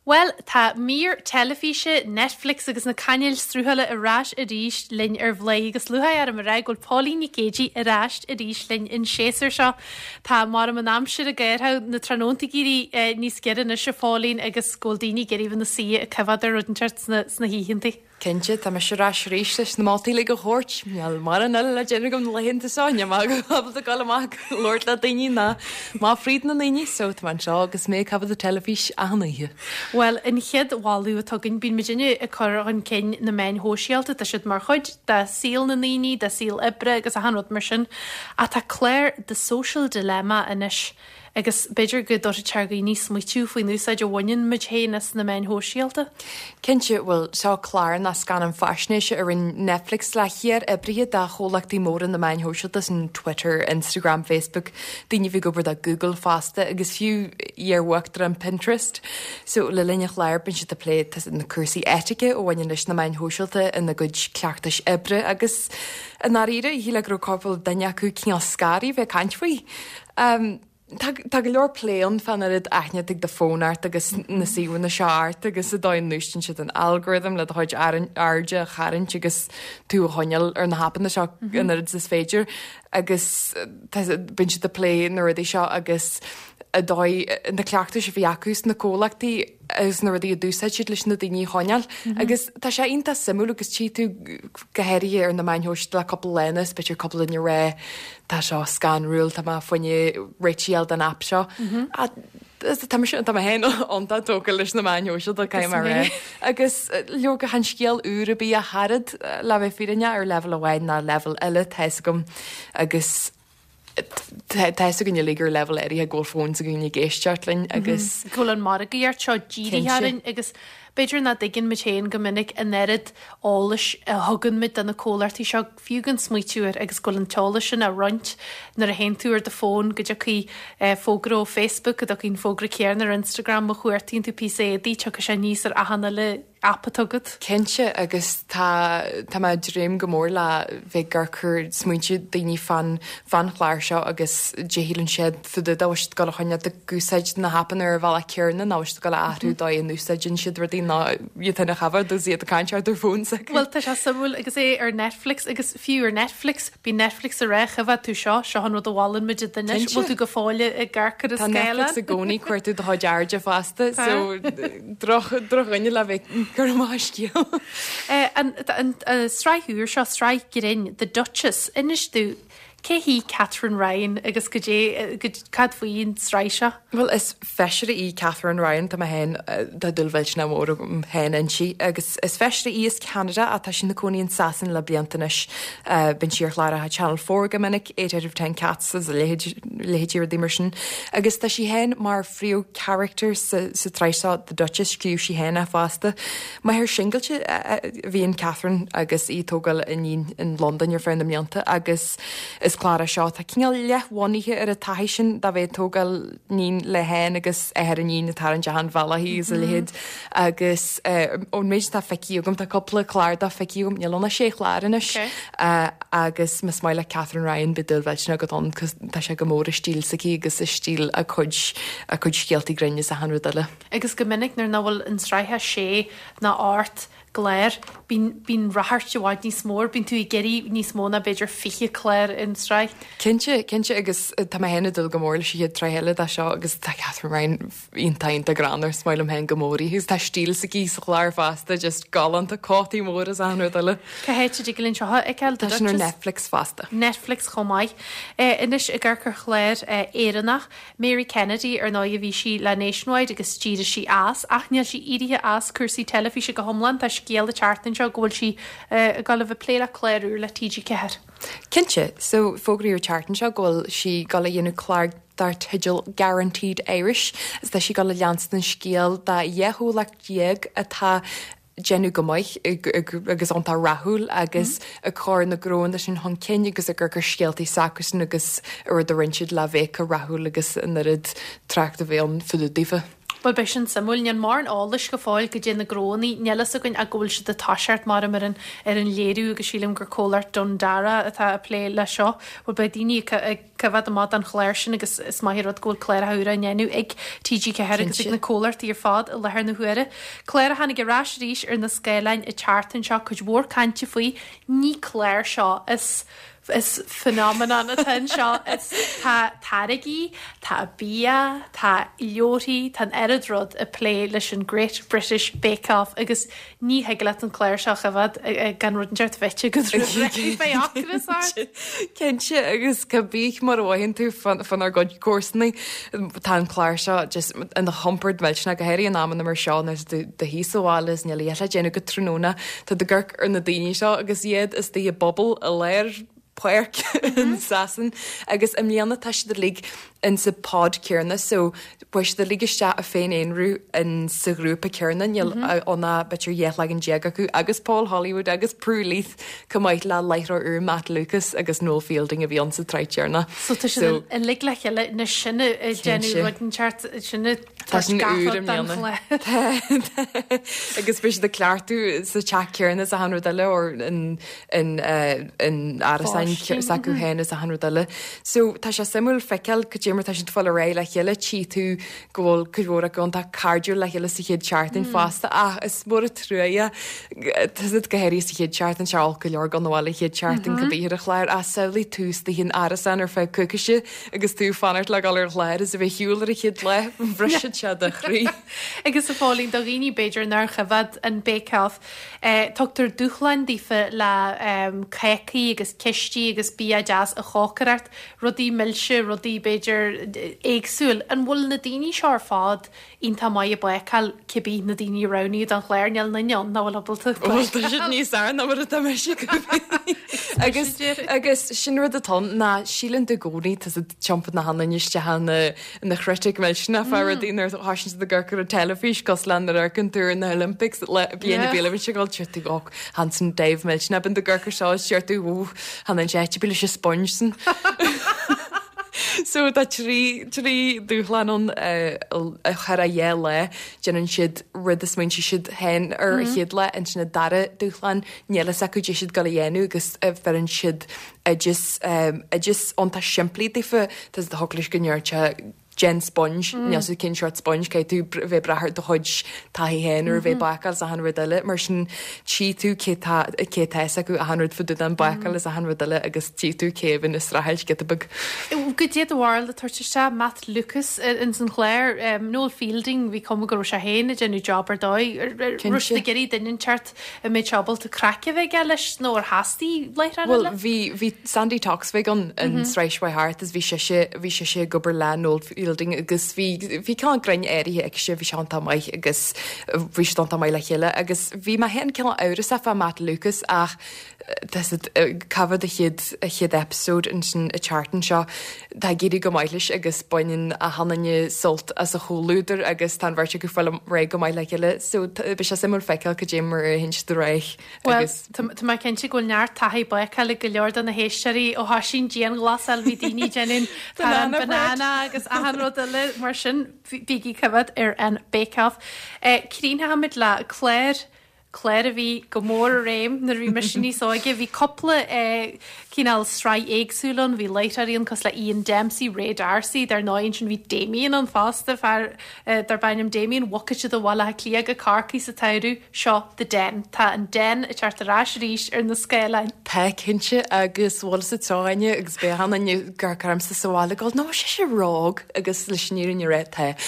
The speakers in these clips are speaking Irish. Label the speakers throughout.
Speaker 1: Well, tá mír telefíse, Netflix agus na caneil strúthaile arás a ríist linn ar bhlé agus luhaid ar mar raigúil Paulíní Céidí aráist a ríist linn in séasar seo. Tá mar am an amsir a gairtha na trónta gurí níos gean na se fálín agus ggóildaoine geiríomh na si a cyfad ar rudenseart sna híhinntaí.
Speaker 2: Kense tá me se rás rééis leis na mátaí le go chót meall mar an le dénne gom lehinnta sáine má go a galach Lord le daoine na má fríd na naine so man seo agus mé cabhad a telefís ahanaiche.
Speaker 1: Well, in chead bháilú atuginn bín Virginia a chur an cin na main hóisialta tá siad mar chuid de síl na naoine, de síl ibre agus a hanrod mar sin a tá Claire the social dilemma inis. Agus beidir go dó teargaí níos muitiú faoin úsáid a bhain muid héanas na main hóisialta.
Speaker 2: Kense bhfuil seo chlár na scan an fasnéise ar in Netflix le chéar ibriad a cholachtaí mór in na main hóisialtas in Twitter, Instagram, Facebook, daoine bhí gobar a Google fasta agus fiú dhearhhaachtar an Pinterest. So le linneach leir bin si a pléad in na cursaí éitice ó bhain leis na main hóisialta in na good ceachtais ibre agus an áíre hí le gur corpal daine acu cíá scarí bheith caiint Tá go leor pléan fan id aithnead ag de fónart agus na síhain na seart agus a dáin nuistin si an algorithm le chuid airde charint agus tú a hoineal ar na hapan na seo irid is féidir agus bin si a pléin ar seo agus a dóid na cleachta se bhí acús na cólachtaí agus na ruí a dúsaid siad leis na daoine hoineal agus tá sé onanta simú agus tí tú gohéirí ar na mainthóist le coppla lenas beidir coppla in ré tá seo scanrúil tá foine réitial den app seo tá hen ananta tóca leis na mainthóisiil a caiim mar ré agus leo go han scéal úra bí a harad le bheith fiine ar level a bhhaid na level eile theis gom agus Teis a gnne ligur level éí a ggófón a gnne géisteartlainn agus
Speaker 1: Cúil an mar a ggéart seo ddíhain agus beidir na dginn mit chéan go minic a nerid álas a thugan mit an na cólartí seo fiúgan smuitiúir agus go an teala sin a roiint nar a hen túir de fón go deí fógra ó Facebook a cín fógra céar ar Instagram a chuirtín tú PCD te go sé níos ar ahanana le appatugad.
Speaker 2: Kense agus tá dreim gomór le bheith gur chur smuinte daoine fan chláir seo agus déhílann siad fuda dáist go chuine a gúsáid na hapan ar bhla cearna náist go le ahrú dá an úsáidjin siad ruí ná chafar do siad a caiinteart ar fónsa.
Speaker 1: Well tá se samúil agus é ar Netflix agus fiú ar Netflix bí Netflix a ré chafah tú seo an rud bháin muidir duine bhil tú go fáile i gcarcar a scéile
Speaker 2: a gcónaí cuairtú do dearde fasta so drochaine le bheith gur máistíal.
Speaker 1: An stráithúr seo stráith gorin the Duchess inis tú cé hí Catherine Ryan agus go cadfuoin stráise?
Speaker 2: Well is feisire í Catherine Ryan tá hen de dulhfuil na mór hen an si agus is feisire í is Canada a tá sin na coníonn sasan le bliantanis bin siar chláir a Channel 4 go minic 8 out of 10 cats as a léhéidir d immersion agus tá si hen mar friú character sa tráisá the Duchess sciú si hen a fásta mai hir singalte bhíon Catherine agus ítógal in London ar fein na mianta agus is clára seo tá cinál lehhaíthe ar a taithí sin da bheith tógal nín le hen agus ar an nín tar an dehan bhelaí a lehéad agus ón méid tá feici gom tá coppla chláir da feici nealna sé chláirinis agus mas mai le Catherine Ryan bedulhheitna go an tá sé go mór stíl saí agus is stíl a chud scialtaí grenne a hanruile.
Speaker 1: Agus go minic nar nóhfuil an stráithe sé na áirt Claire bín rathart bháid níos mór, bín tú i geirí níos móna beidir fiche Claire in stráith.
Speaker 2: Cinse agus tá héna dul gomór si iad treile a seo agus tá Catherine Ryan iontainta granar smail am hen gomórí, hús tá stíl sa gí sa chláir fasta just galanta cótaí mór as anruile.
Speaker 1: Cahéite digilinn seo ag ceil
Speaker 2: tá sin Netflix fasta.
Speaker 1: Netflix chomáid. Inis i ggurchar chléir éannach Mary Kennedy ar ná a bhí si le Nationwide agus tíide si as achneal si irithe as cursaí telefíse go homlan tá scéal a chartan seo ghfuil si gal bh pléile chléirú le TG ceir.
Speaker 2: Cinse, so fógraíú chartan seo ghfuil si gal dhéanú chláir dar tiidil guaranteed Irish, is tá si gal leanstan scéal da dhéthúlacht dhéag atá genú gomaich agus antá rathúil agus a chóir na gróin a sin hon cenne agus a gur scialtaí sacrasan agus ar do rinsead le bhéh a rathúil agus in rid tracht a bhéon fuú dífa.
Speaker 1: Ba be sin samúil an mar an ális go fáil go dé na grónaí nelas a gon a ggóil se de taiseart mar ar an léirú agus sílim gur cóart don dara atá a lé le seo, bhil ba daoine cyfad amad an chléir sin agus is maihirrod ggóil cléir a thuúra nenu ag TG cehéir agus ag na cóart í ar fád a lethir na huire. Cléir a hanig gorás ríis ar na scéilein i chartan seo chuid mhór cante faoi ní cléir seo is phenomenon atá seo tá tarigí, tá bia, tá leorí, tá eradrod a play leis an Great British Bake Off agus ní heag le an cléir seo a bhd gan rud an teart vete go fé
Speaker 2: Kense agus cabbíich mar bhhainn tú fan ar god cuasanna tá an chláir seo just in na humpert meilna go héirí an náman mar seán de híálas ne le déanana go tróna tá de ggurc ar na daine seo agus iad is tí bobbal a léir puirc in sasan agus am líanana taiiste de lig in sa pod cearna so buis de ligiste a féin éonrú in sa grúpa cearna óna betir dhéach le an déag acu agus Paul Hollywood agus prúlíth cumáid le leithra Matt Lucas agus Noel Fielding a bhí an sa treitearna.
Speaker 1: So tá an lig le cheile na sinne déanú an teart sinne
Speaker 2: agus bris de cleartú sa teach cearna a hanú deile or in árasáin sacu héna a hanú deile. So tá sé simú feiceil go démar tá sin fáil ré le chéile tí tú ggóil chuhra gon tá cardú le chéile sa chéad chartan fásta is mór a trúia tuid gohéirí sa chéad chartan seáil go leor gan bháil chéad chartan go bhíar a chléir a saolaí tús de hín arasan ar feh cucaise agus tú fanart le gal ar chléir is a bheith hiúlar a chéad le bhrisid se de chrí.
Speaker 1: Agus a fálín do rií Beiidir nar chafad an Bake-Off Tugtar dúchlein dífa le ceicí agus ceistí agus bí a jazz a chácarart rudí millse rudí Beiidir éagsúil an bhfuil na daoine seár fád ionta mai a buáil cibí na daoine roní an chléirneal na neon ná bhfuil abalta
Speaker 2: níos an ná a me agus sin rud atá na sílan de gcónaí tá champa na hanaiste hena na chreitic me sinna fear a dtíar hásin de gurgur a telefís cos le ar an túr na Olympics le bíana béle se gáil tuirtí gách Hanson Dave Milchna bin de gurgur seá seirtú han an séiti bíle se spongsan. So tá trí dúchlean a char a dhé le déanann siad rud is muintí siad hen ar chéad le an sinna dara dúchlein neala acu dé siad go dhéanú agus fearann siad just ionta siimplí dífa tas de holis goneirte Jen Sponge, neas cin seart sponge cé tú bheith brethir do chuid taí hen ar bheith bacail a hanrad eile mar sin tí tú cé acu a hanrad fudú an bacail is a hanrad eile agus tí tú céhann is rahéil get a bug.
Speaker 1: Go déad bhil a tuirte se Matt Lucas in san chléir Noel Fielding bhí com go se héna genú jobbar dóid ruiste geirí dainn teart a méid teábal a crace bheith ge leis nó ar hastíí leithre?
Speaker 2: Well, hí Sandy Talks bheith an Sreisha Hart is bhí sé gobar le Noel Fielding agus bhí cá grein éirí ag sé bhí seanta maiid agus bhí stananta mai le chéile agus bhí mar hen cean áras a Matt Lucas ach cafad a chéad episód in sin a chartan seo tá géirí go maiiles agus buinn a hananne solt as a choúidir agus tá bhirte go fáil ré go maiid le chéile so be se simú feiceil go dé mar hins do réich.
Speaker 1: Well, Tá mai cinnte go neart taí buchaile go leor an na héisteí ó hasín dían glasal bhí daoine jenin banana agus a rud le mar sin bíí cyfad ar an Bake-Off. Crín hamid le Claire a bhí go mór a réim na bhí misisiní sóige bhí coppla cíál srá éagsúlan bhí leitaríonn cos le Ian Dempsey Ray Darcy dar 9 sin bhí Damien an fásta fear dar bainnim Damien wacaite do bhla clia go carcaí sa tairú seo de den Tá an den a teartarrás ríis ar na scéilein.
Speaker 2: Pe cinse agus bhil sa táine agus be hanna gur carm sa sála gáil ná sé rág agus le snírin ré the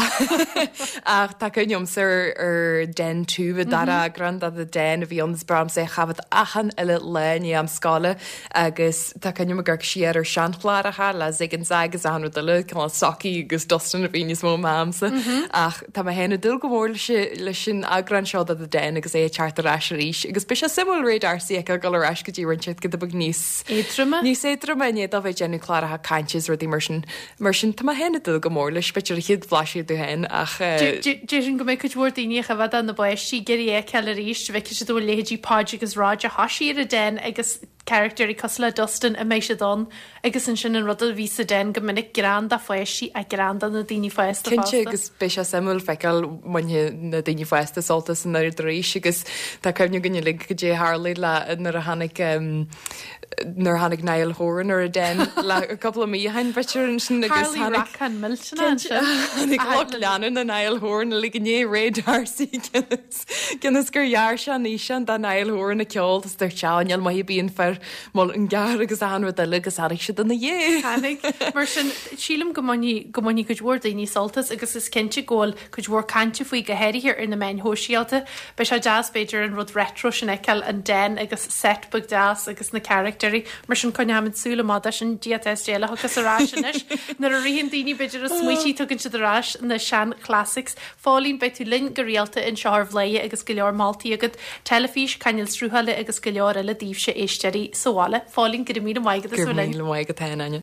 Speaker 2: ach tá chuniumsar ar den tú dara a the den a bhí ans bram sé chafad achan eile le am scála agus tá cenne gur siar ar seanchláirithe le zigan agus anú le cá soí agus dostan a bhíos mó mámsa ach tá héna dul go bhór le sin agran seo a den agus é chartarrás ríis agus be se simú Ray Darcy ag go leis go dtí rinseid go bug níos étramaine a bheith genú chláirithe caiintes ruí mar sin tá héna dul go mór leis beitir chiad flaisiú du hen ach
Speaker 1: Déirn go méid chuhór daoine a bhd an na buisí geirí ceile ríist bheith sé dú léhédí páid agus ráide hasí a den agus character I cos le Dustin a mééis se don agus an sin an rud a ví a den go minic grand a foiisi a grand an na daoine feist.
Speaker 2: Cinse agus be a samú feicil maithe na daoine feista soltas san nuir rééis agus tá cemne gonne le go dé hálaí le nar a hanig nar hannig nail hóran ar a den le a couple míhain veteran sin agus
Speaker 1: han mil
Speaker 2: leanú na nail hór na ligné rédarsaí ginnas gurhear se ní an dá nail hór na ceol is tar teáil mai bíon fer má an gar agus anfu de agus aigh se na dhé.
Speaker 1: Mar sin sílam gomaní gohór daoní soltas agus is cinnte ggóil chud bhór cante faoi go heiríhir ar na main hóisialta, be se jazz beidir an rud retro sin eiceil an den agus setbug das agus na character mar sin connehamid súla máda sin diatéile agus aráis nar a rion daoine beidir a smuotí tugann si arás na sean classics fálín be tú linn go réalta in searbhléie agus go leor mátaí agad telefís caiil strúhaile agus go leor eile díobh se éisteirí soála fálín go mí maigad
Speaker 2: maiige taine.